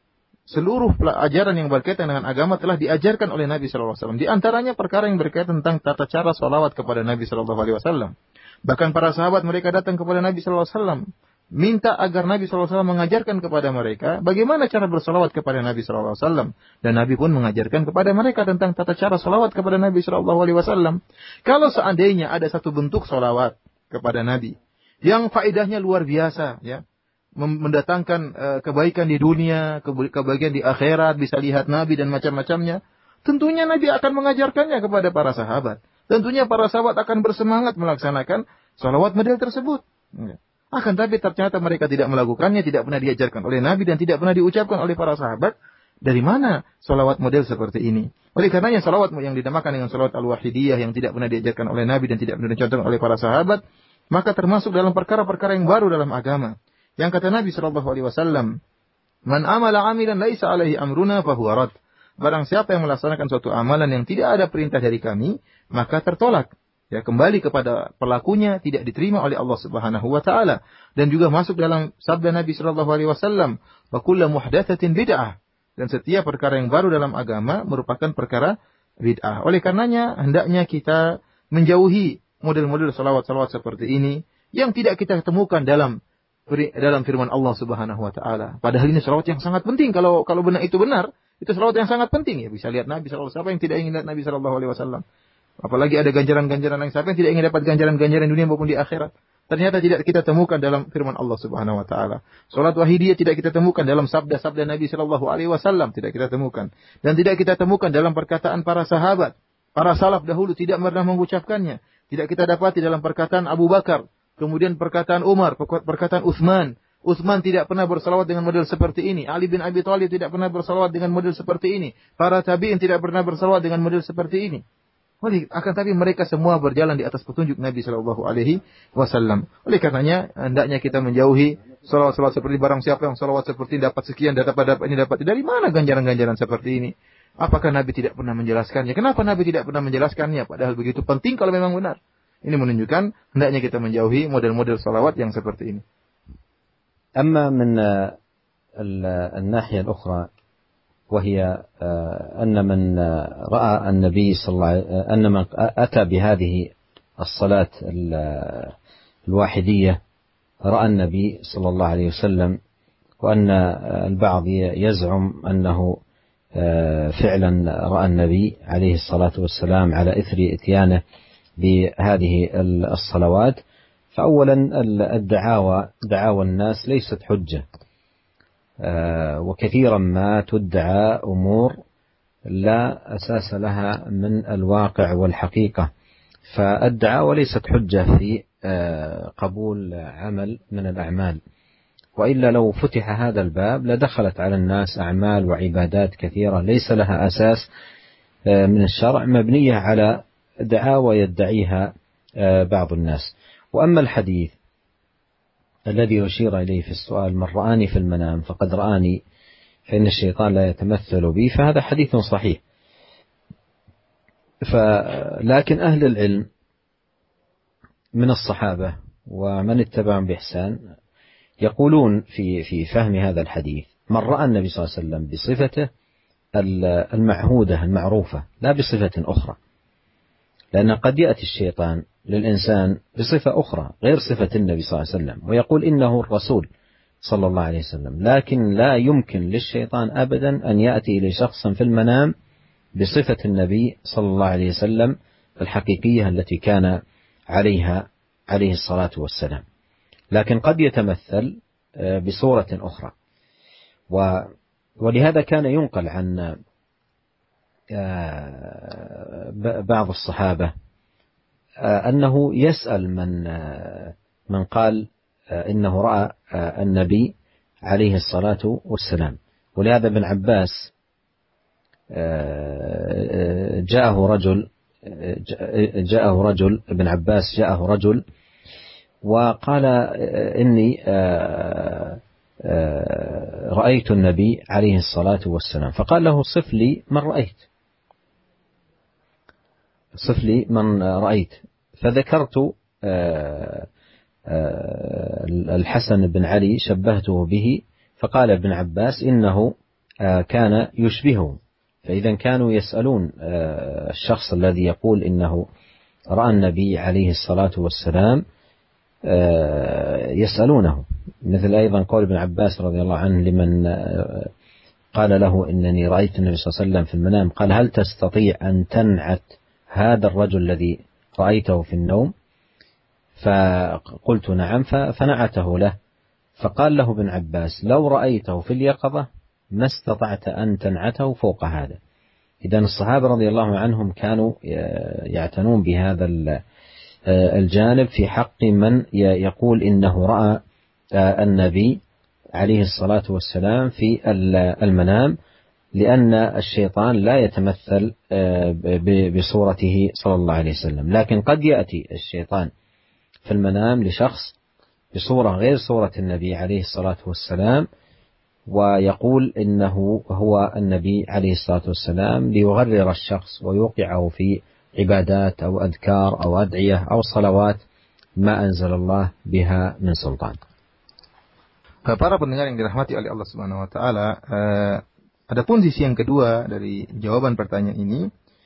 seluruh ajaran yang berkaitan dengan agama telah diajarkan oleh Nabi sallallahu alaihi wasallam. Di antaranya perkara yang berkaitan tentang tata cara salawat kepada Nabi sallallahu alaihi wasallam. Bahkan para sahabat mereka datang kepada Nabi sallallahu alaihi wasallam, minta agar Nabi sallallahu alaihi wasallam mengajarkan kepada mereka bagaimana cara bersalawat kepada Nabi sallallahu alaihi wasallam. Dan Nabi pun mengajarkan kepada mereka tentang tata cara salawat kepada Nabi sallallahu alaihi wasallam. Kalau seandainya ada satu bentuk salawat kepada Nabi yang faedahnya luar biasa, ya, mendatangkan kebaikan di dunia, kebaikan di akhirat, bisa lihat Nabi dan macam-macamnya, tentunya Nabi akan mengajarkannya kepada para sahabat. Tentunya para sahabat akan bersemangat melaksanakan salawat model tersebut. Akan tapi ternyata mereka tidak melakukannya, tidak pernah diajarkan oleh Nabi dan tidak pernah diucapkan oleh para sahabat. Dari mana salawat model seperti ini? Oleh karenanya salawat yang dinamakan dengan salawat al-wahidiyah yang tidak pernah diajarkan oleh Nabi dan tidak pernah dicontohkan oleh para sahabat, maka termasuk dalam perkara-perkara yang baru dalam agama. Yang kata Nabi sallallahu alaihi wasallam, "Man amala amilan laisa alaihi amruna fahuwa rad." Barang siapa yang melaksanakan suatu amalan yang tidak ada perintah dari kami, maka tertolak. Ya, kembali kepada pelakunya, tidak diterima oleh Allah Subhanahu wa taala. Dan juga masuk dalam sabda Nabi sallallahu alaihi wasallam, "Wa kullu muhdatsatin bid'ah." Dan setiap perkara yang baru dalam agama merupakan perkara bid'ah. Oleh karenanya hendaknya kita menjauhi model-model salawat-salawat seperti ini yang tidak kita temukan dalam firman Allah Subhanahu wa taala. Padahal ini salawat yang sangat penting. Kalau benar itu benar, itu salawat yang sangat penting, ya. Bisa lihat Nabi sallallahu alaihi wasallam, siapa yang tidak ingin lihat Nabi sallallahu alaihi wasallam? Apalagi ada ganjaran-ganjaran yang siapa yang tidak ingin dapat ganjaran-ganjaran dunia maupun di akhirat. Ternyata tidak kita temukan dalam firman Allah Subhanahu wa taala. Salat wahidiyah tidak kita temukan dalam sabda-sabda Nabi sallallahu alaihi wasallam, tidak kita temukan. Dan tidak kita temukan dalam perkataan para sahabat. Para salaf dahulu tidak pernah mengucapkannya. Tidak kita dapati dalam perkataan Abu Bakar, kemudian perkataan Umar, perkataan Utsman. Utsman tidak pernah bersalawat dengan model seperti ini. Ali bin Abi Thalib tidak pernah bersalawat dengan model seperti ini. Para tabi'in tidak pernah bersalawat dengan model seperti ini. Akan tapi mereka semua berjalan di atas petunjuk Nabi sallallahu alaihi wasallam. Oleh karenanya hendaknya kita menjauhi salawat-salawat seperti barang siapa yang salawat seperti dapat sekian, dapat ini, dapat. Dari mana ganjaran-ganjaran seperti ini? Apakah Nabi tidak pernah menjelaskannya? Kenapa Nabi tidak pernah menjelaskannya? Padahal begitu penting kalau memang benar. Ini menunjukkan hendaknya kita menjauhi model-model salawat yang seperti ini. أما من الناحية الأخرى وهي أن من رأى النبي صلى الله عليه وسلم أن من أتى بهذه الصلاة الواحدية رأى النبي صلى الله عليه وسلم وأن البعض يزعم أنه فعلا رأى النبي عليه الصلاة والسلام على إثر إتيانه بهذه الصلوات. فأولا دعاوى الناس ليست حجة، وكثيرا ما تدعى أمور لا أساس لها من الواقع والحقيقة، فالدعاوى ليست حجة في قبول عمل من الأعمال، وإلا لو فتح هذا الباب لدخلت على الناس أعمال وعبادات كثيرة ليس لها أساس من الشرع، مبنية على دعاوى يدعيها بعض الناس. وأما الحديث الذي أشير إليه في السؤال من رآني في المنام فقد رآني فإن الشيطان لا يتمثل بي، فهذا حديث صحيح. لكن أهل العلم من الصحابة ومن اتبعهم بإحسان يقولون في فهم هذا الحديث من رأى النبي صلى الله عليه وسلم بصفته المعهودة المعروفة لا بصفة أخرى، لأن قد يأتي الشيطان للإنسان بصفة أخرى غير صفة النبي صلى الله عليه وسلم ويقول إنه الرسول صلى الله عليه وسلم، لكن لا يمكن للشيطان أبدا أن يأتي إلى شخص في المنام بصفة النبي صلى الله عليه وسلم الحقيقية التي كان عليها عليه الصلاة والسلام، لكن قد يتمثل بصورة أخرى. ولهذا كان ينقل عن بعض الصحابة أنه يسأل من قال إنه رأى النبي عليه الصلاة والسلام. ولهذا ابن عباس جاءه رجل وقال إني رأيت النبي عليه الصلاة والسلام، فقال له صف لي من رأيت، فذكرت الحسن بن علي شبهته به، فقال ابن عباس إنه كان يشبهه. فإذا كانوا يسألون الشخص الذي يقول إنه رأى النبي عليه الصلاة والسلام، يسألونه، مثل أيضا قول ابن عباس رضي الله عنه لمن قال له إنني رأيت النبي صلى الله عليه وسلم في المنام، قال هل تستطيع أن تنعت هذا الرجل الذي رأيته في النوم؟ فقلت نعم، فنعته له. فقال له ابن عباس لو رأيته في اليقظة ما استطعت أن تنعته فوق هذا. إذن الصحابة رضي الله عنهم كانوا يعتنون بهذا الجانب في حق من يقول إنه رأى النبي عليه الصلاة والسلام في المنام، لأن الشيطان لا يتمثل بصورته صلى الله عليه وسلم، لكن قد يأتي الشيطان في المنام لشخص بصورة غير صورة النبي عليه الصلاة والسلام، ويقول إنه هو النبي عليه الصلاة والسلام ليغرر الشخص ويوقعه في عبادات أو أذكار أو أدعية أو صلوات ما أنزل الله بها من سلطان. Para pendengar yang dirahmati oleh Allah Subhanahu wa taala, adapun sisi yang kedua dari jawaban pertanyaan ini,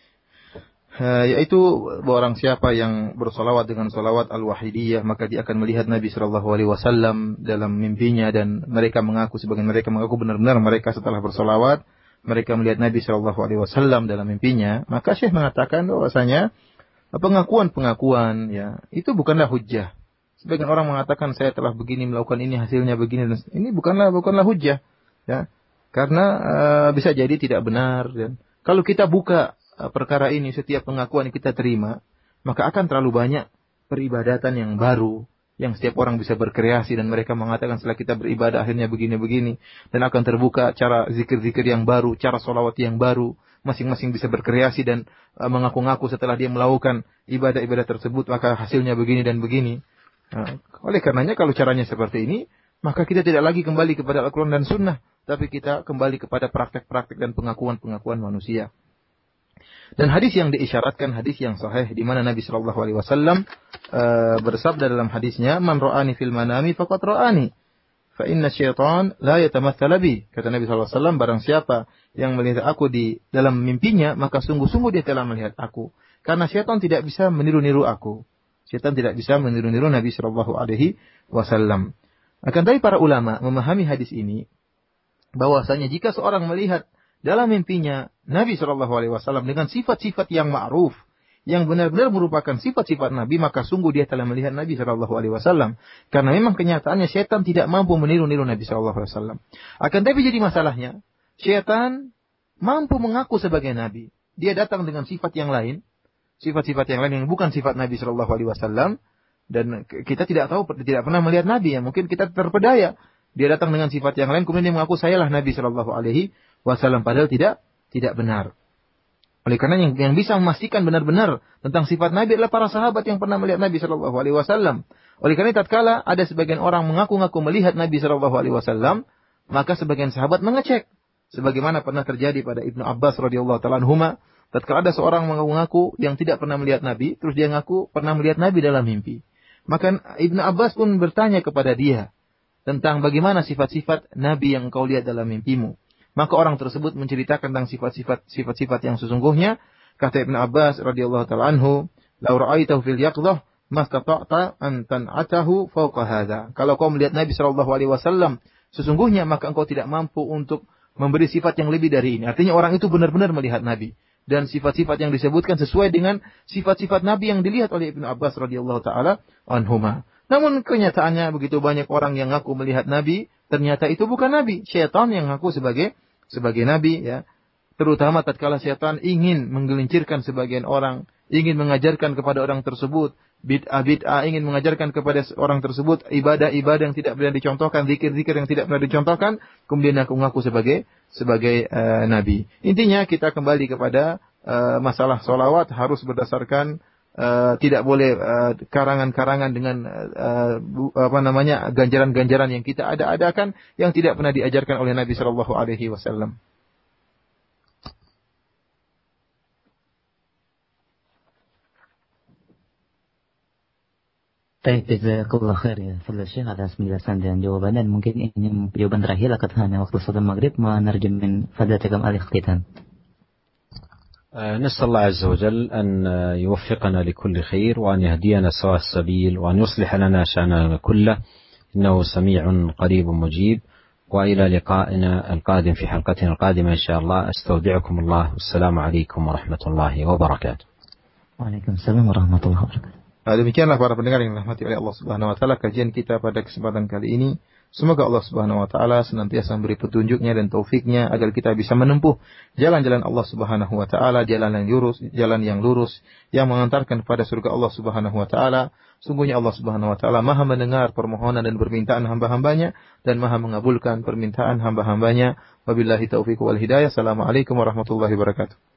yaitu orang siapa yang bersolawat dengan solawat al-wahidiyah, maka dia akan melihat Nabi sallallahu alaihi wasallam dalam mimpinya, dan mereka mengaku, sebagian mereka mengaku benar-benar mereka setelah bersolawat mereka melihat Nabi sallallahu alaihi wasallam dalam mimpinya. Maka Syekh mengatakan bahwasanya pengakuan-pengakuan ya itu bukanlah hujjah. Sebagian orang mengatakan saya telah begini melakukan ini, hasilnya begini, dan ini bukanlah hujjah ya. Karena bisa jadi tidak benar, dan kalau kita buka perkara ini, setiap pengakuan yang kita terima, maka akan terlalu banyak peribadatan yang baru yang setiap orang bisa berkreasi, dan mereka mengatakan setelah kita beribadah akhirnya begini-begini, dan akan terbuka cara zikir-zikir yang baru, cara solawat yang baru, masing-masing bisa berkreasi dan mengaku-ngaku setelah dia melakukan ibadah-ibadah tersebut maka hasilnya begini dan begini. Nah, oleh karenanya kalau caranya seperti ini, maka kita tidak lagi kembali kepada Al-Quran dan Sunnah, tapi kita kembali kepada praktek-praktek dan pengakuan-pengakuan manusia. Dan hadis yang diisyaratkan, hadis yang sahih, di mana Nabi Shallallahu Alaihi Wasallam bersabda dalam hadisnya, "Man ra'ani fil manami faqad ra'ani, fa inna syaitan la yatamatsala bi." Kata Nabi Shallallahu Alaihi Wasallam, barang siapa yang melihat aku di dalam mimpinya, maka sungguh-sungguh dia telah melihat aku. Karena syaitan tidak bisa meniru-niru aku. Syaitan tidak bisa meniru-niru Nabi Shallallahu Alaihi Wasallam. Akan tapi para ulama memahami hadis ini, bahwasanya jika seorang melihat dalam mimpinya Nabi Shallallahu Alaihi Wasallam dengan sifat-sifat yang ma'ruf, yang benar-benar merupakan sifat-sifat Nabi, maka sungguh dia telah melihat Nabi Shallallahu Alaihi Wasallam. Karena memang kenyataannya syaitan tidak mampu meniru-niru Nabi Shallallahu Alaihi Wasallam. Akan tapi jadi masalahnya, syaitan mampu mengaku sebagai Nabi. Dia datang dengan sifat yang lain, sifat-sifat yang lain yang bukan sifat Nabi Shallallahu Alaihi Wasallam, dan kita tidak tahu, tidak pernah melihat Nabi, ya mungkin kita terpedaya. Dia datang dengan sifat yang lain, kemudian dia mengaku sayalah Nabi Shallallahu Alaihi Wasallam, padahal tidak benar. Oleh karena yang bisa memastikan benar-benar tentang sifat Nabi adalah para sahabat yang pernah melihat Nabi Shallallahu Alaihi Wasallam. Oleh karena tatkala ada sebagian orang mengaku-ngaku melihat Nabi Shallallahu Alaihi Wasallam, maka sebagian sahabat mengecek, sebagaimana pernah terjadi pada Ibnu Abbas radhiyallahu taala anhuma. Tatkala ada seorang mengaku-ngaku yang tidak pernah melihat Nabi, terus dia ngaku pernah melihat Nabi dalam mimpi. Maka Ibnu Abbas pun bertanya kepada dia tentang bagaimana sifat-sifat Nabi yang kau lihat dalam mimpimu. Maka orang tersebut menceritakan tentang sifat-sifat yang sesungguhnya. Kata Ibnu Abbas radhiyallahu taala anhu, "Lau ra'aitahu fil yaqdhah mastata'ta an tan'atahu fawqa hadza." Kalau kau melihat Nabi sallallahu alaihi wasallam sesungguhnya, maka engkau tidak mampu untuk memberi sifat yang lebih dari ini. Artinya orang itu benar-benar melihat Nabi, dan sifat-sifat yang disebutkan sesuai dengan sifat-sifat Nabi yang dilihat oleh Ibnu Abbas radhiyallahu taala anhuma. Namun kenyataannya begitu banyak orang yang ngaku melihat Nabi, ternyata itu bukan Nabi. Syaitan yang ngaku sebagai Nabi, ya. Terutama tatkala syaitan ingin menggelincirkan sebagian orang, ingin mengajarkan kepada orang tersebut bid'ah, ingin mengajarkan kepada orang tersebut ibadah-ibadah yang tidak pernah dicontohkan, zikir-zikir yang tidak pernah dicontohkan, kemudian aku ngaku sebagai Nabi. Intinya kita kembali kepada masalah solawat harus berdasarkan tidak boleh karangan-karangan dengan ganjaran-ganjaran yang kita ada-adakan yang tidak pernah diajarkan oleh Nabi Shallallahu Alaihi Wasallam. Baik, jazakallah khair ya Fadil Syekh atas penjelasan dan jawaban, dan mungkin ini jawaban terakhir akan hanya waktu salat maghrib menerjem min fadlatikum al-ikhtitan. نسأل الله عز وجل أن يوفقنا لكل خير وأن يهدينا سواء السبيل وأن يصلح لنا شأننا كله إنه سميع قريب مجيب. وإلى لقائنا القادم في حلقتنا القادمة إن شاء الله. أستودعكم الله والسلام عليكم ورحمة الله وبركاته. Waalaikumsalam warahmatullahi wabarakatuh. Demikianlah para pendengar yang dirahmati oleh Allah Subhanahu wa taala, kajian kita pada kesempatan kali ini. Semoga Allah Subhanahu wa taala senantiasa memberi petunjuknya dan taufiknya agar kita bisa menempuh jalan-jalan Allah Subhanahu wa taala, jalan yang lurus yang mengantarkan kepada surga Allah Subhanahu wa taala. Sungguhnya Allah Subhanahu wa taala Maha mendengar permohonan dan permintaan hamba-hambanya dan Maha mengabulkan permintaan hamba-hambanya. Wabillahi taufiq wal hidayah. Assalamualaikum warahmatullahi wabarakatuh.